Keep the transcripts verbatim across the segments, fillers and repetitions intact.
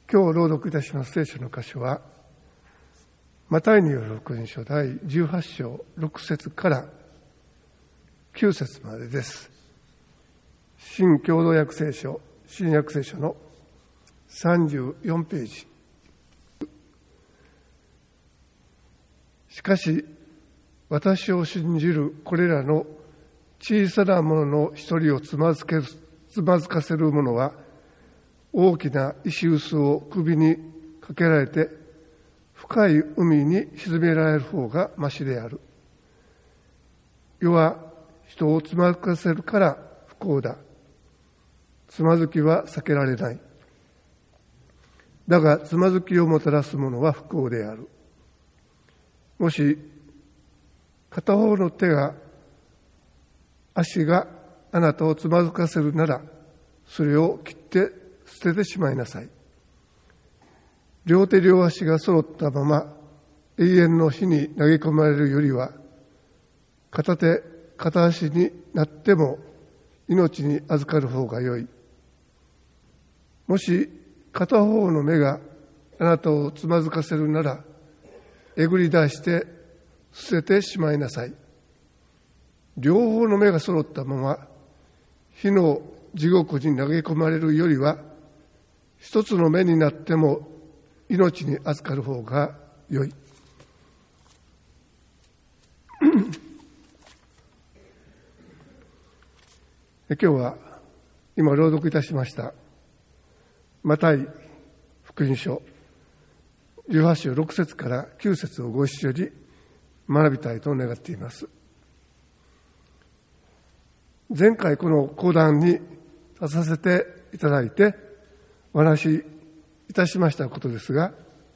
今日朗読いたします聖書の箇所は、マタイによる福音書第じゅうはち章ろく節からきゅう節までです。新共同訳聖書、新約聖書のさんじゅうよんページ。しかし、私を信じるこれらの小さなものの一人をつまずける、つまずかせる者は、大きな石臼を首にかけられて、深い海に沈められる方がましである。世は人をつまずかせるから不幸だ。つまずきは避けられない。だが、つまずきをもたらす者は不幸である。もし、片方の手が、足があなたをつまずかせるなら、それを切って捨ててしまいなさい。両手両足が揃ったまま永遠の火に投げ込まれるよりは、片手片足になっても命に預かる方がよい。もし片方の目があなたをつまずかせるなら、えぐり出して捨ててしまいなさい。両方の目が揃ったまま火の地獄に投げ込まれるよりは、一つの目になっても命に預かる方がよい。今日は今朗読いたしましたマタイ福音書じゅうはち章ろく節からきゅう節をご一緒に学びたいと願っています。前回この講談に立たせていただいてお話しいたしましたことですが、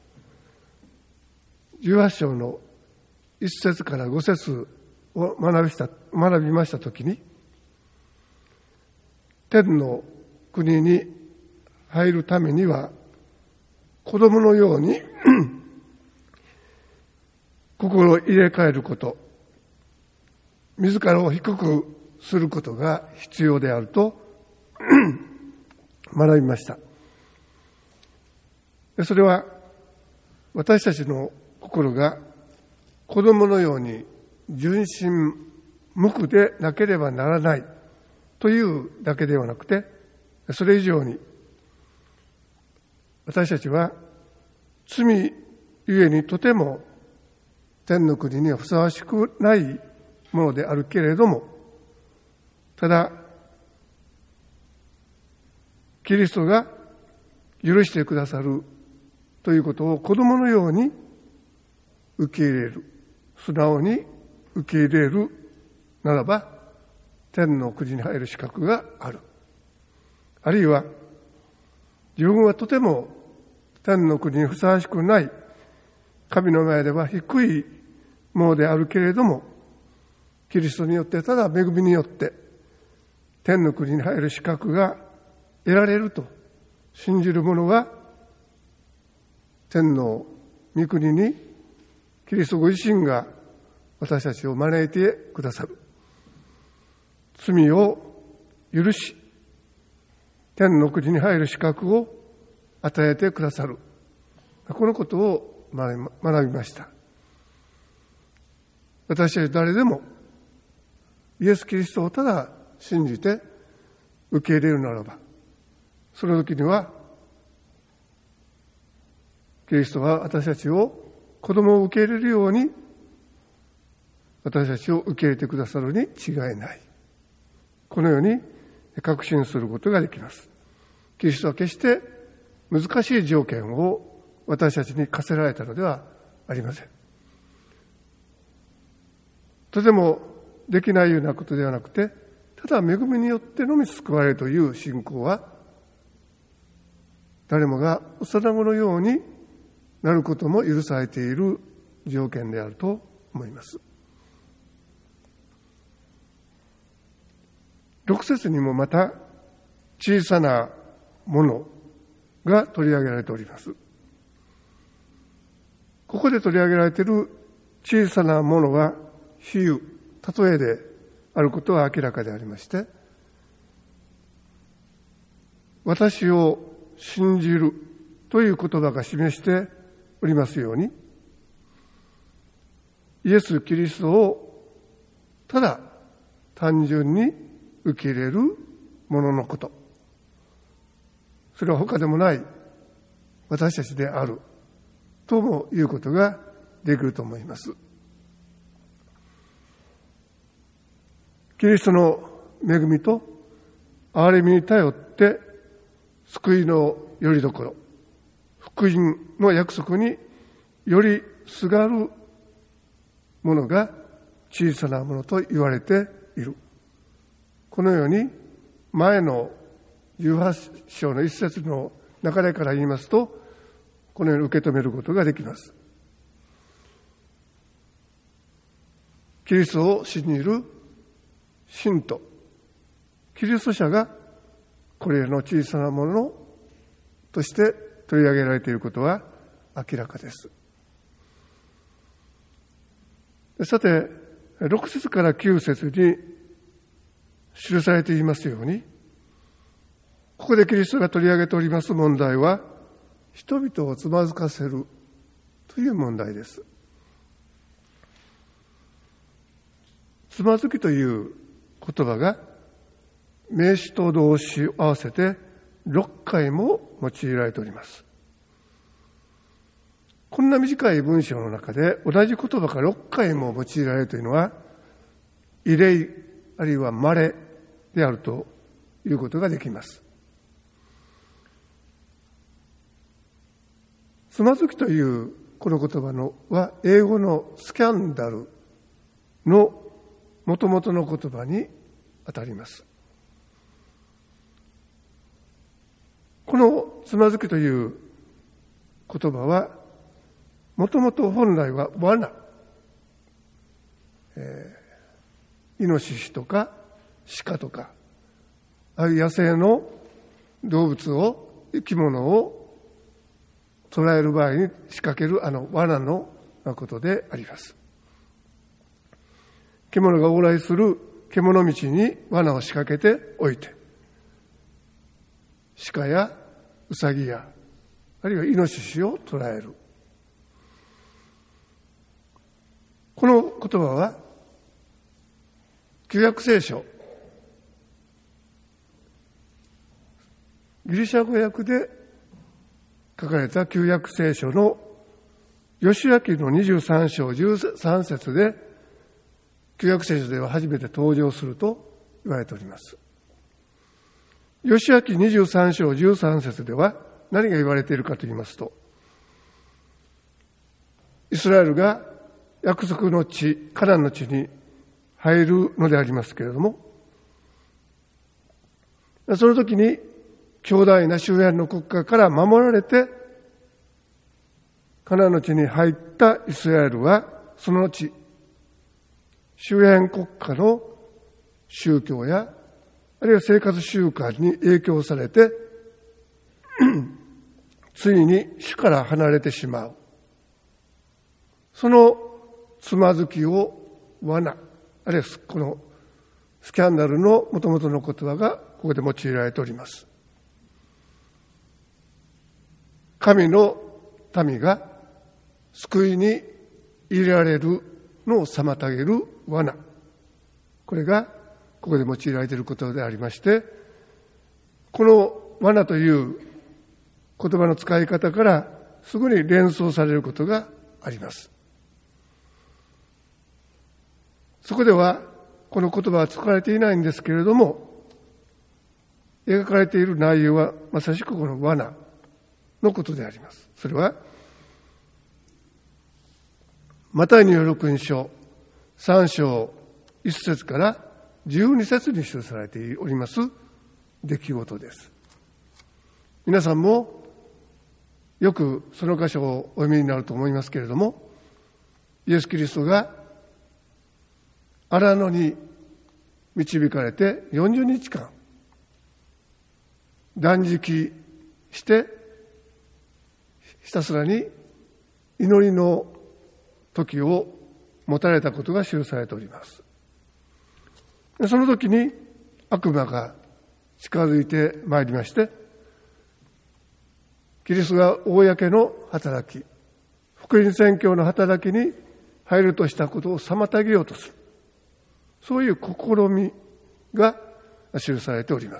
じゅうはち章のいち節からご節を学びした、学びましたときに、天の国に入るためには子供のように心を入れ替えること、自らを低くすることが必要であると学びました。それは私たちの心が子供のように純真無垢でなければならないというだけではなくて、それ以上に私たちは罪ゆえにとても天の国にはふさわしくないものであるけれども、ただキリストが許してくださるということを子供のように受け入れる、素直に受け入れるならば、天の国に入る資格がある。あるいは、自分はとても天の国にふさわしくない、神の前では低いものであるけれども、キリストによって、ただ恵みによって、天の国に入る資格が得られると信じる者は、天の御国にキリストご自身が私たちを招いてくださる。罪を許し、天の国に入る資格を与えてくださる。このことを学びました。私たち誰でもイエス・キリストをただ信じて受け入れるならば、その時にはキリストは私たちを子供を受け入れるように私たちを受け入れてくださるに違いない。このように確信することができます。キリストは決して難しい条件を私たちに課せられたのではありません。とてもできないようなことではなくて、ただ恵みによってのみ救われるという信仰は、誰もが幼子のようになることも許されている条件であると思います。六節にもまた小さなものが取り上げられております。ここで取り上げられている小さなものは比喩、例えであることは明らかでありまして、私を信じるという言葉が示しておりますように、イエス・キリストをただ単純に受け入れるもののこと、それは他でもない私たちであるとも言うことができると思います。キリストの恵みと憐れみに頼って救いのよりどころ、福音の約束によりすがるものが小さなものと言われている。このように前のじゅうはち章の一節の流れから言いますと、このように受け止めることができます。キリストを信じる信徒、キリスト者がこれらの小さなものとして取り上げられていることは明らかです。さて、ろく節からきゅう節に記されていますように、ここでキリストが取り上げております問題は、人々をつまずかせるという問題です。つまずきという言葉が名詞と動詞を合わせてろっかいも用いられております。こんな短い文章の中で同じ言葉がろっかいも用いられるというのは異例あるいは稀であるということができます。つまずきというこの言葉のは英語のスキャンダルの元々の言葉にあたります。このつまずきという言葉はもともと本来は罠、えー、イノシシとか鹿とかああいう野生の動物を生き物を捕らえる場合に仕掛けるあの罠のことであります。獣が往来する獣道に罠を仕掛けておいて、鹿やウサギやあるいはイノシシを捕らえる。この言葉は旧約聖書、ギリシャ語訳で書かれた旧約聖書のヨシュア記のにじゅうさん章じゅうさん節で旧約聖書では初めて登場すると言われております。ヨシュア記にじゅうさん章じゅうさん節では何が言われているかと言いますと、イスラエルが約束の地、カナンの地に入るのでありますけれども、その時に強大な周辺の国家から守られてカナンの地に入ったイスラエルは、その地、周辺国家の宗教やあるいは生活習慣に影響されてついに主から離れてしまう。そのつまずきを罠、あるいはこのスキャンダルの元々の言葉がここで用いられております。神の民が救いに入れられるのを妨げる罠、これがここで用いられていることでありまして、この罠という言葉の使い方からすぐに連想されることがあります。そこではこの言葉は使われていないんですけれども、描かれている内容はまさしくこの罠のことであります。それはマタイによる福音書さん章いち節からじゅうに節に記されております出来事です。皆さんもよくその箇所をお読みになると思いますけれども、イエス・キリストが荒野に導かれてよんじゅうにちかん断食してひたすらに祈りの時を持たれたことが記されております。その時に悪魔が近づいてまいりまして、 キリストが公の働き、福音宣教の働きに入るとしたことを妨げようとする。そういう試みが記されております。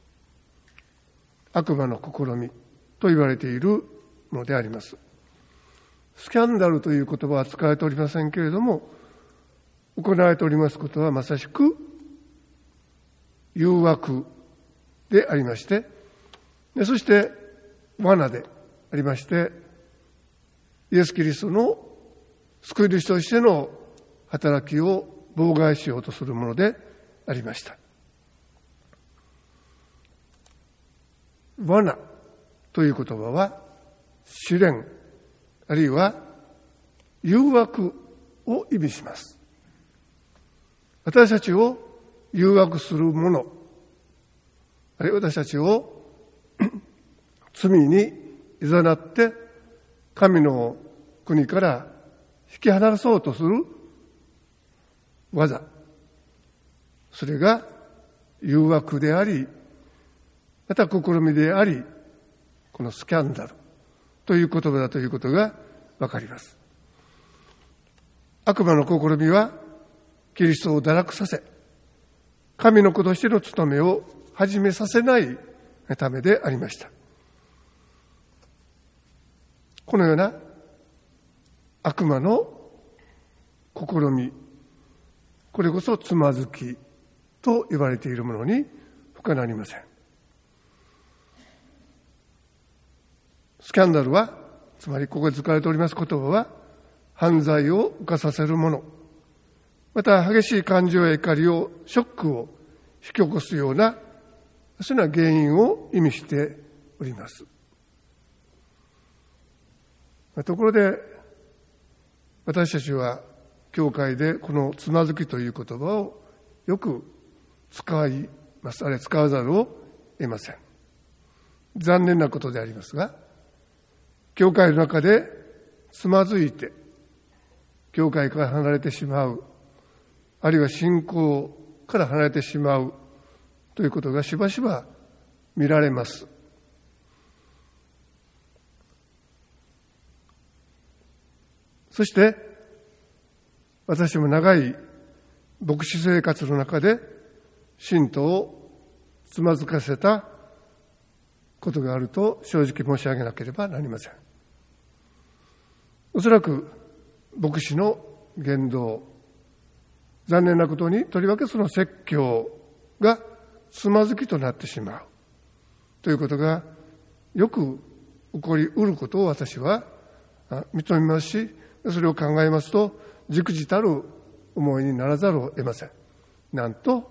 悪魔の試みと言われているものであります。スキャンダルという言葉は使われておりませんけれども、行われておりますことはまさしく誘惑でありまして、でそして罠でありまして、イエス・キリストの救い主としての働きを妨害しようとするものでありました。罠という言葉は試練あるいは誘惑を意味します。私たちを誘惑するもの、あるいは私たちを罪にいざなって神の国から引き離そうとする技、それが誘惑であり、また試みであり、このスキャンダルという言葉だということがわかります。悪魔の試みはキリストを堕落させ、神の子としての務めを始めさせないためでありました。このような悪魔の試み、これこそつまずきと言われているものに他なりません。スキャンダルは、つまりここで使われております言葉は、犯罪を犯させるもの、また激しい感情や怒りを、ショックを引き起こすような、そういうような原因を意味しております。ところで、私たちは教会でこのつまずきという言葉をよく使います。あれ使わざるを得ません。残念なことでありますが、教会の中でつまずいて、教会から離れてしまう、あるいは信仰から離れてしまうということがしばしば見られます。そして、私も長い牧師生活の中で信徒をつまずかせたことがあると正直申し上げなければなりません。おそらく牧師の言動、残念なことにとりわけその説教がつまずきとなってしまうということがよく起こりうることを私は認めますし、それを考えますと忸怩たる思いにならざるを得ません。なんと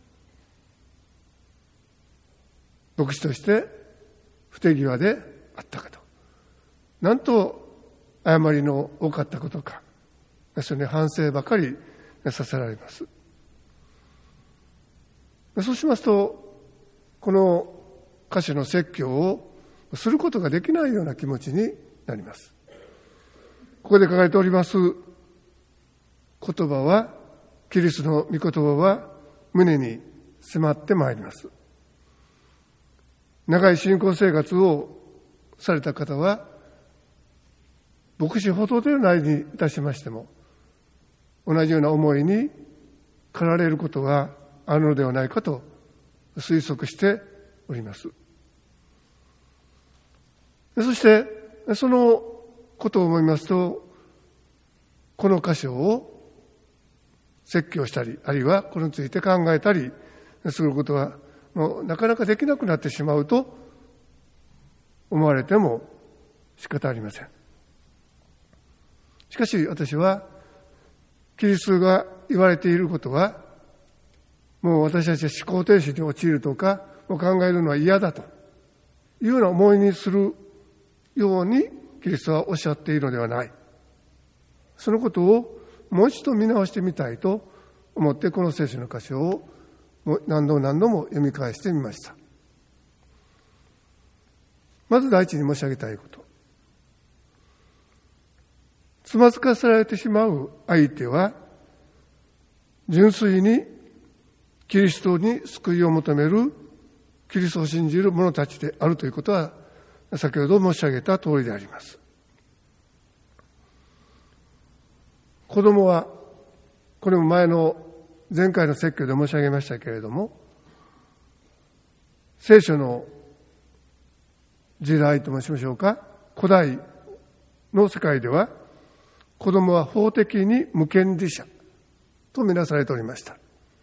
牧師として不手際であったかと、なんと誤りの多かったことか、それに反省ばかりさせられます。そうしますと、この歌詞の説教をすることができないような気持ちになります。ここで書かれております言葉は、キリストの御言葉は胸に迫ってまいります。長い信仰生活をされた方は、牧師ほどでないにいたしましても、同じような思いに駆られることがあるのではないかと推測しております。そして、そのことを思いますと、この箇所を説教したり、あるいはこれについて考えたりすることは、もうなかなかできなくなってしまうと思われても仕方ありません。しかし私は、キリストが言われていることは、もう私たちは思考停止に陥るとか、もう考えるのは嫌だというような思いにするように、キリストはおっしゃっているのではない。そのことをもう一度見直してみたいと思って、この聖書の箇所を何度も何度も読み返してみました。まず第一に申し上げたいこと。つまずかせられてしまう相手は、純粋にキリストに救いを求める、キリストを信じる者たちであるということは先ほど申し上げた通りであります。子供は、これも前の前回の説教で申し上げましたけれども、聖書の時代と申しましょうか、古代の世界では子供は法的に無権利者とみなされておりました。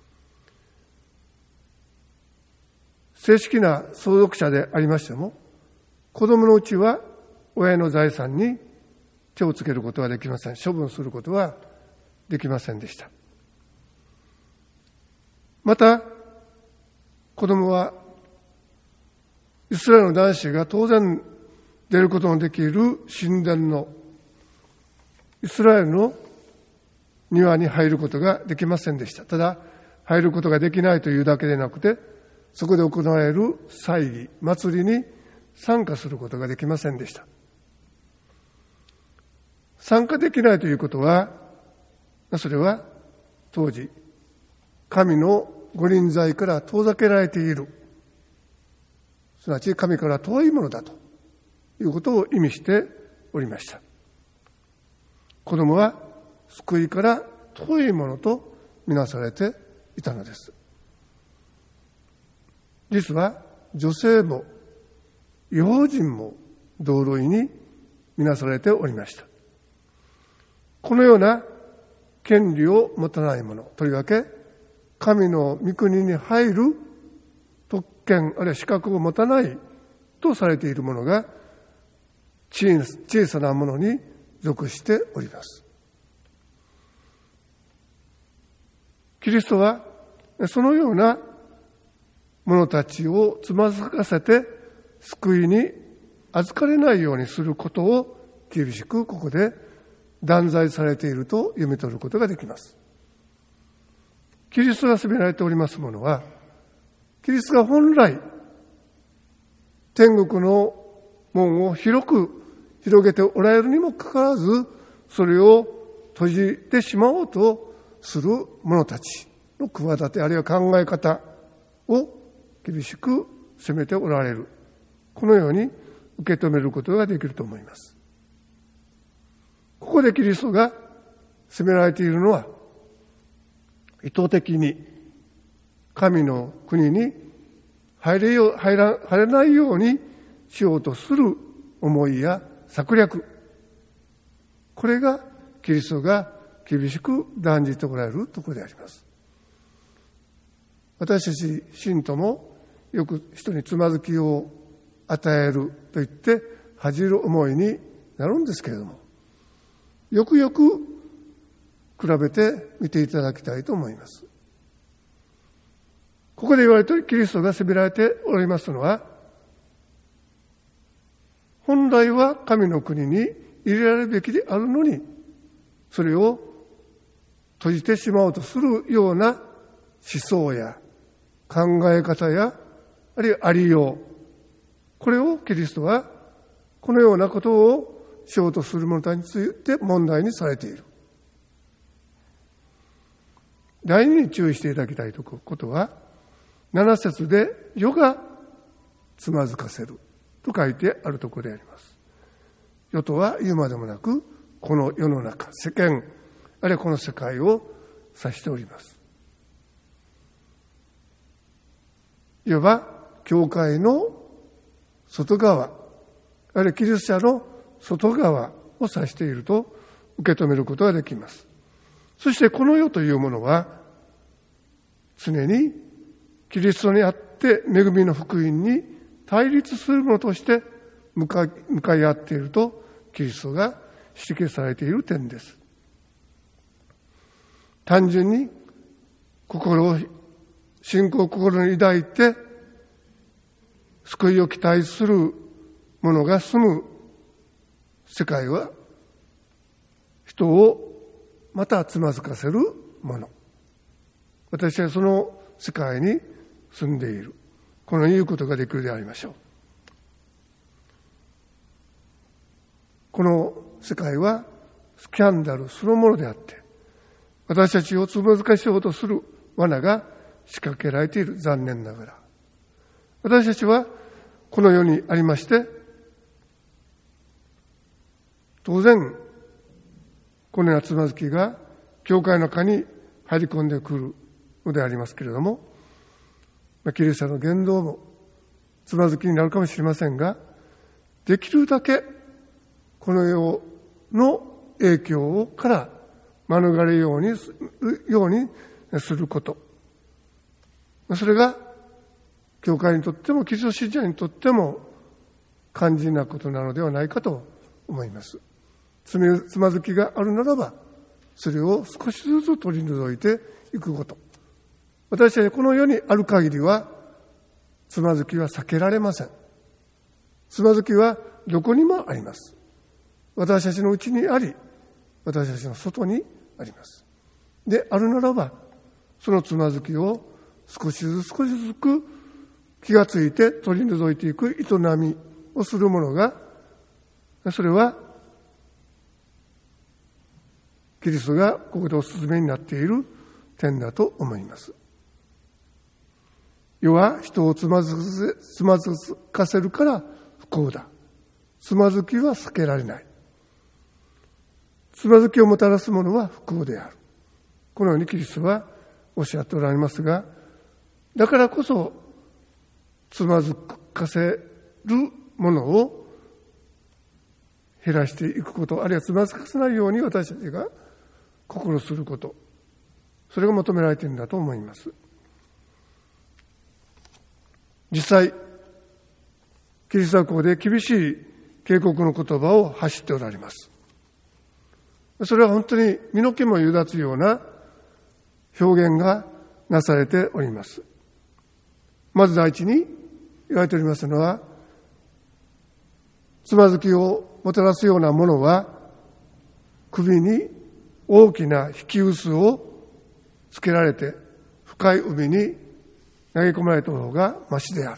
正式な相続者でありましても、子供のうちは親の財産に手をつけることはできません。処分することはできませんでした。また、子供はイスラエルの男子が当然出ることのできる神殿のイスラエルの庭に入ることができませんでした。ただ、入ることができないというだけでなくて、そこで行われる祭儀、祭りに参加することができませんでした。参加できないということは、それは当時、神の御臨在から遠ざけられている、すなわち神から遠いものだということを意味しておりました。子供は救いから遠いものとみなされていたのです。実は女性も異邦人も同類にみなされておりました。このような権利を持たない者、とりわけ神の御国に入る特権あるいは資格を持たないとされている者が小さなものに属しております。キリストはそのような者たちをつまずかせて救いに預かれないようにすることを厳しくここで断罪されていると読み取ることができます。キリストが責められておりますものは、キリストが本来天国の門を広く広げておられるにもかかわらず、それを閉じてしまおうとする者たちの企てあるいは考え方を厳しく責めておられる。このように受け止めることができると思います。ここでキリストが責められているのは、意図的に神の国に入れよう、入ら、入れないようにしようとする思いや策略。これがキリストが厳しく断じておられるところであります。私たち信徒もよく人につまずきを与えると言って恥じる思いになるんですけれども、よくよく比べて見ていただきたいと思います。ここで言われているキリストが責められておりますのは、本来は神の国に入れられるべきであるのに、それを閉じてしまおうとするような思想や考え方や、あるいはありよう、これをキリストはこのようなことをしようとする者について問題にされている。第二に注意していただきたいことは、七節で世がつまずかせると書いてあるところであります。世とは言うまでもなく、この世の中、世間、あるいはこの世界を指しております。いわば、教会の外側、あるいはキリスト者の外側を指していると受け止めることができます。そしてこの世というものは、常にキリストにあって恵みの福音に対立するものとして向かい、向かい合っているとキリストが指摘されている点です。単純に心を、信仰を心に抱いて救いを期待する者が住む世界は人をまたつまずかせるもの。私はその世界に住んでいる。このいうことができるでありましょう。この世界はスキャンダルそのものであって、私たちをつまずかしようとする罠が仕掛けられている。残念ながら。私たちはこの世にありまして、 当然、このようなつまずきが教会の中に入り込んでくるのでありますけれども、キリストの言動もつまずきになるかもしれませんが、できるだけこの世の影響から免れるようにするようにすること。それが教会にとってもキリスト信者にとっても肝心なことなのではないかと思います。つまずきがあるならば、それを少しずつ取り除いていくこと。私たちこの世にある限りは、つまずきは避けられません。つまずきはどこにもあります。私たちのうちにあり、私たちの外にあります。で、あるならば、そのつまずきを少しずつ少しずつ気がついて取り除いていく営みをするものが、それは、キリストがここでお勧めになっている点だと思います。世は人をつまずつまずかせるから不幸だ。つまずきは避けられない。つまずきをもたらすものは不幸である。このようにキリストはおっしゃっておられますが、だからこそつまずかせるものを減らしていくこと、あるいはつまずかせないように私たちが心すること、それが求められているんだと思います。実際、キリストはここで厳しい警告の言葉を発しておられます。それは本当に身の毛もゆだつような表現がなされております。まず第一に言われておりますのは、つまずきをもたらすようなものは、首に大きな引き臼をつけられて深い海に投げ込まれた方がましである。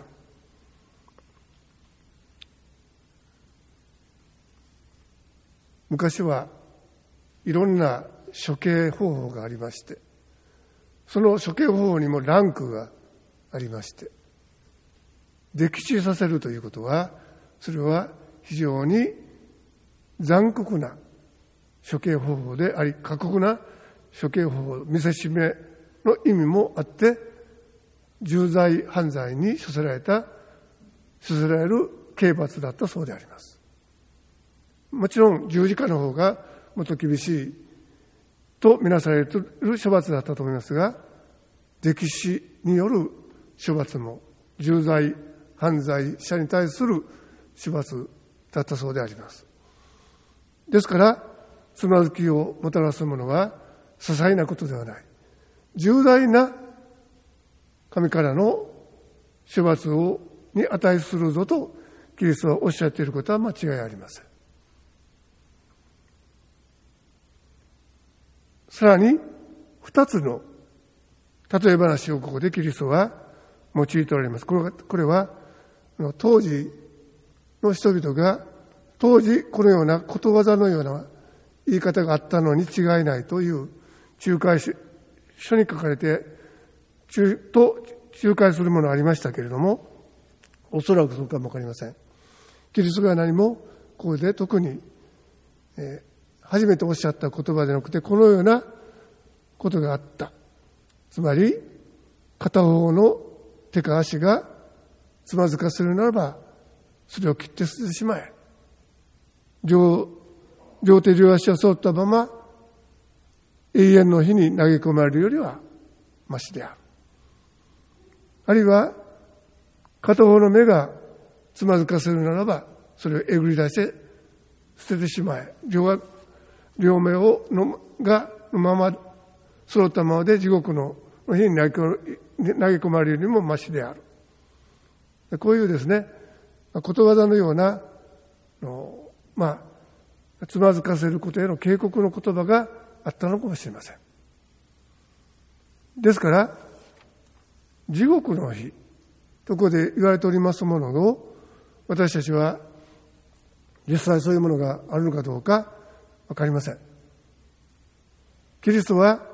昔はいろんな処刑方法がありまして、その処刑方法にもランクがありまして、溺死させるということは、それは非常に残酷な処刑方法であり、過酷な処刑方法、見せしめの意味もあって、重罪犯罪に処せられた、処せられる刑罰だったそうであります。もちろん十字架の方がもっと厳しいとみなされる処罰だったと思いますが、溺死による処罰も重罪犯罪者に対する処罰だったそうであります。ですから、つまずきをもたらすものは些細なことではない。重大な神からの処罰をに値するぞとキリストはおっしゃっていることは間違いありません。さらに二つの例え話をここでキリストは用いておられます。これは、これは当時の人々が当時このようなことわざのような言い方があったのに違いないという仲介書に書かれて中と仲介するものがありましたけれども、おそらくそうかもわかりません。キリストが何もここで特に、えー初めておっしゃった言葉でなくて、このようなことがあった。つまり、片方の手か足がつまずかせるならば、それを切って捨ててしまえ。両、両手両足を沿ったまま、永遠の火に投げ込まれるよりは、ましである。あるいは、片方の目がつまずかせるならば、それをえぐり出して捨ててしまえ。両両目をのがのまま揃ったままで地獄の火に投げ込まれるよりもましである。こういうですね、ことわざのようなの、まあ、つまずかせることへの警告の言葉があったのかもしれません。ですから、地獄の火とここで言われておりますものを、私たちは実際そういうものがあるのかどうかわかりません。キリストは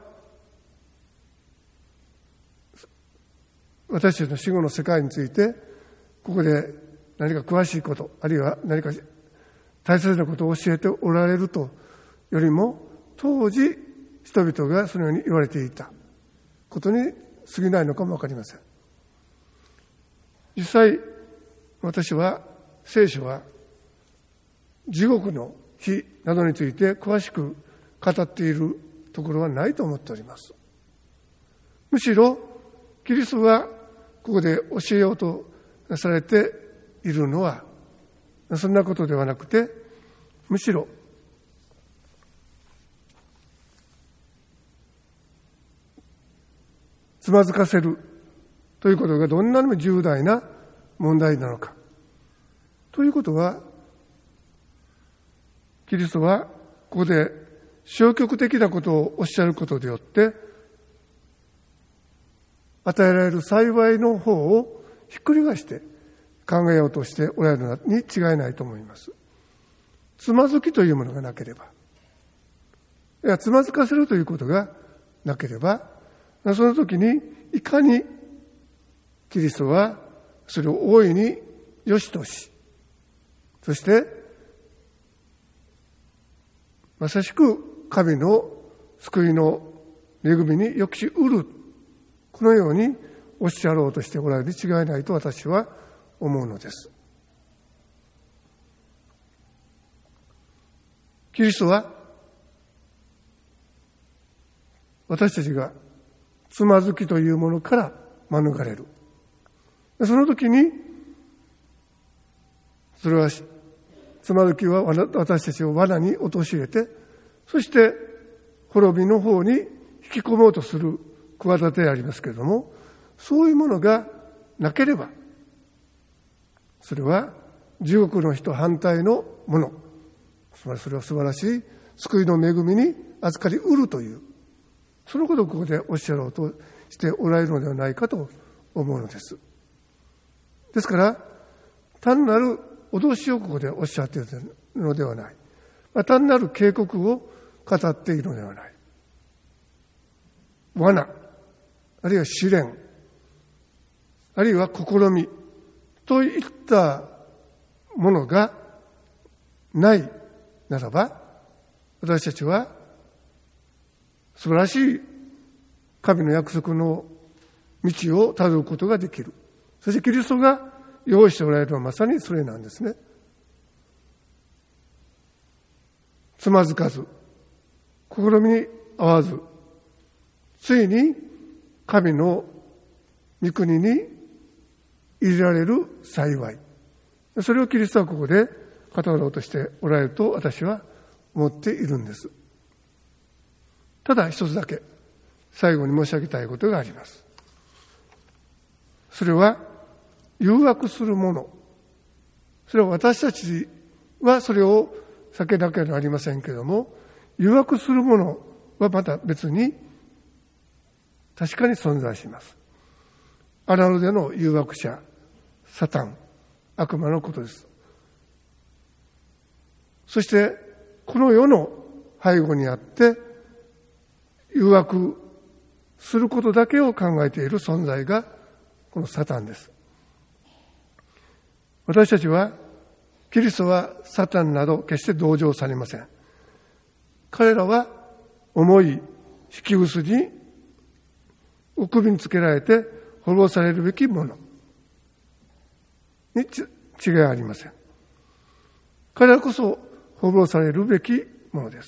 私たちの死後の世界についてここで何か詳しいこと、あるいは何か大切なことを教えておられるとよりも、当時人々がそのように言われていたことに過ぎないのかもわかりません。実際、私は聖書は地獄の火などについて詳しく語っているところはないと思っております。むしろキリストがここで教えようとされているのはそんなことではなくて、むしろつまずかせるということがどんなにも重大な問題なのかということは、キリストはここで消極的なことをおっしゃることによって与えられる幸いの方をひっくり返して考えようとしておられるのに違いないと思います。つまずきというものがなければ、いやつまずかせるということがなければ、その時にいかにキリストはそれを大いに良しとし、そしてまさしく神の救いの恵みによくしうる、このようにおっしゃろうとしておられるに違いないと私は思うのです。キリストは私たちがつまずきというものから免れる。その時にそれはつまずきは私たちを罠に陥れて、そして滅びの方に引き込もうとする企てでありますけれども、そういうものがなければ、それは地獄の人反対のもの、つまりそれは素晴らしい救いの恵みに預かりうるという、そのことをここでおっしゃろうとしておられるのではないかと思うのです。ですから単なる脅しをここでおっしゃっているのではない、まあ、単なる警告を語っているのではない。罠、あるいは試練、あるいは試みといったものがないならば、私たちは素晴らしい神の約束の道をたどることができる。そしてキリストが用意しておられるのはまさにそれなんですね。つまずかず、試みに合わず、ついに神の御国に入れられる幸い。それをキリストはここで語ろうとしておられると私は思っているんです。ただ一つだけ最後に申し上げたいことがあります。それは誘惑するもの。それは私たちはそれを避けなければなりませんけれども、誘惑するものはまた別に確かに存在します。アナロでの誘惑者、サタン、悪魔のことです。そしてこの世の背後にあって誘惑することだけを考えている存在がこのサタンです。私たちはキリストはサタンなど決して同情されません。彼らは重い引き薄にお首につけられて滅ぼされるべきものに違いありません。彼らこそ滅ぼされるべきものです。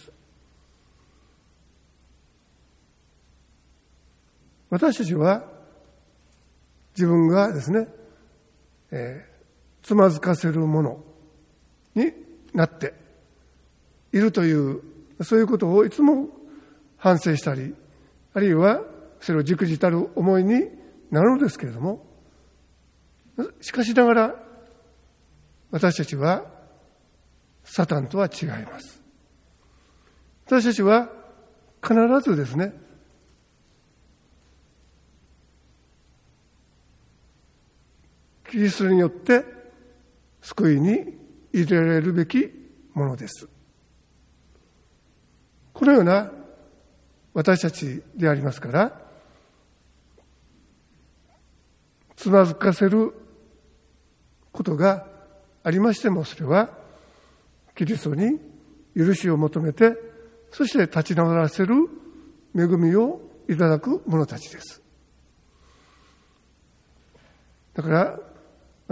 私たちは自分がですね、えー、つまずかせるものになっているという、そういうことをいつも反省したり、あるいはそれを忸怩たる思いになるのですけれども、しかしながら私たちはサタンとは違います。私たちは必ずですね、キリストによって救いに入れられるべきものです。このような私たちでありますから、つまずかせることがありましても、それはキリストに許しを求めて、そして立ち直らせる恵みをいただく者たちです。だから、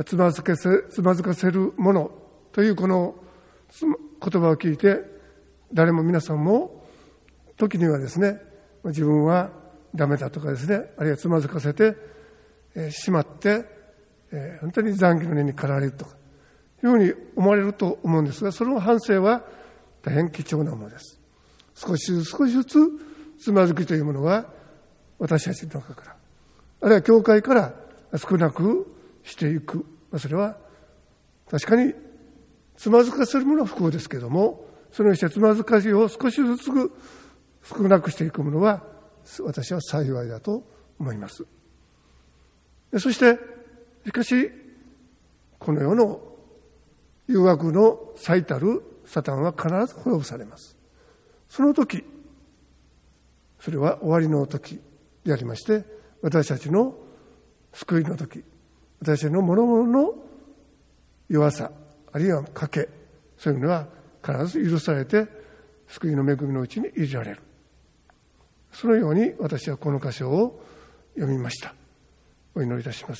つまずかせ、つまずかせる者というこの言葉を聞いて、誰も皆さんも時にはですね、自分はダメだとかですね、あるいはつまずかせて、えー、しまって、えー、本当に残機の念に駆られるとか、いうふうに思われると思うんですが、その反省は大変貴重なものです。少しずつ少しずつつまずきというものは私たちの中から、あるいは教会から少なくしていく。それは確かにつまずかせるものは不幸ですけれども、そのようにしてつまずかしを少しずつ少なくしていくものは私は幸いだと思います。そしてしかしこの世の誘惑の最たるサタンは必ず滅ぼされます。その時、それは終わりの時でありまして、私たちの救いの時、私たちの諸々の弱さ、あるいは賭け、そういうのは必ず許されて、救いの恵みのうちに入れられる。そのように私はこの箇所を読みました。お祈りいたします。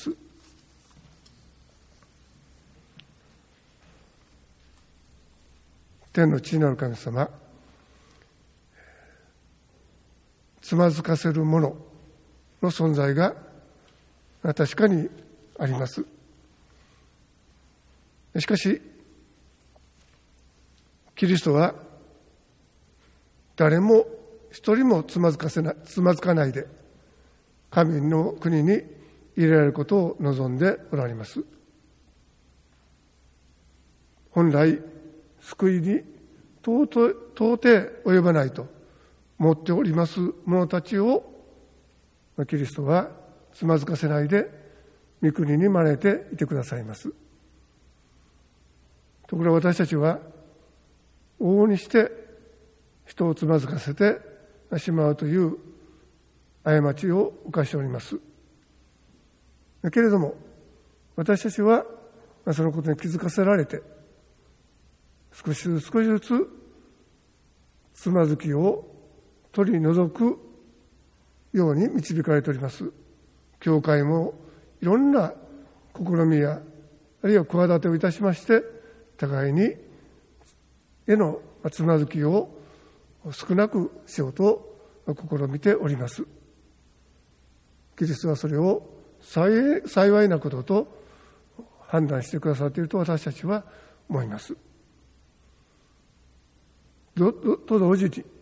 天の父なる神様、つまずかせるものの存在が確かにあります。しかし、キリストは誰も一人もつまずかせな、つまずかないで神の国に入れられることを望んでおられます。本来、救いに到底、到底及ばないと思っております者たちを、キリストはつまずかせないで御国に招いていてくださいます。ところが私たちは往々にして人をつまずかせてしまうという過ちを犯しております。けれども私たちはそのことに気づかせられて、少しずつ少しずつつまずきを取り除くように導かれております。教会もいろんな試みやあるいは企てをいたしまして、互いにへのつまずきを少なくしようと試みております。キリストはそれを幸いなことと判断してくださっていると私たちは思います。と同時に、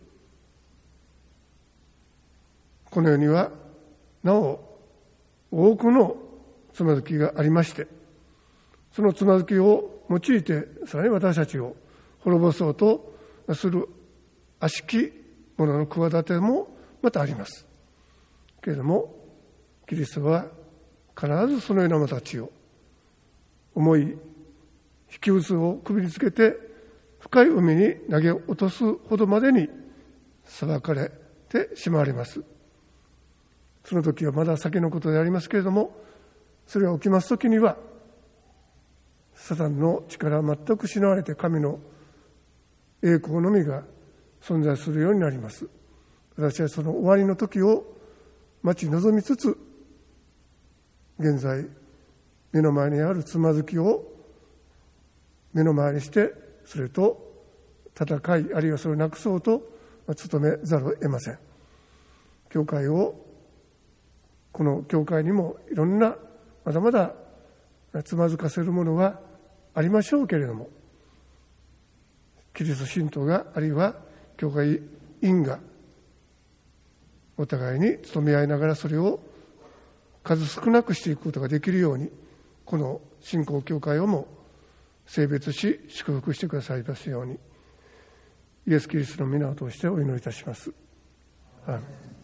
この世にはなお多くのつまずきがありまして、そのつまずきを用いてさらに私たちを滅ぼそうとする悪しき者の企てもまたあります。けれどもキリストは必ずそのような者たちを重い引き渦を首につけて深い海に投げ落とすほどまでに裁かれてしまわれます。その時はまだ先のことでありますけれども、それが起きます時にはサタンの力は全く失われて神の栄光のみが存在するようになります。私はその終わりの時を待ち望みつつ、現在目の前にあるつまずきを目の前にして、それと戦い、あるいはそれをなくそうと努めざるを得ません。教会を、この教会にもいろんなまだまだつまずかせるものはありましょうけれども、キリスト信徒が、あるいは教会員がお互いに努め合いながらそれを数少なくしていくことができるように、この信仰教会をも聖別し祝福してくださいますように、イエス・キリストの皆を通してお祈りいたします。アーメン。